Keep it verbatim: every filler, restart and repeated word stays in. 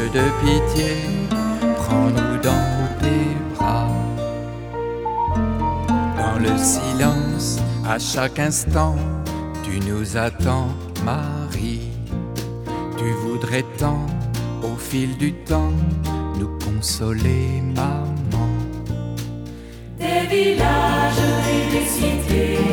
de pitié, prends-nous dans tes bras. Dans le silence, à chaque instant, tu nous attends, Marie. Tu voudrais tant, au fil du temps, nous consoler, maman. Des villages et des cités,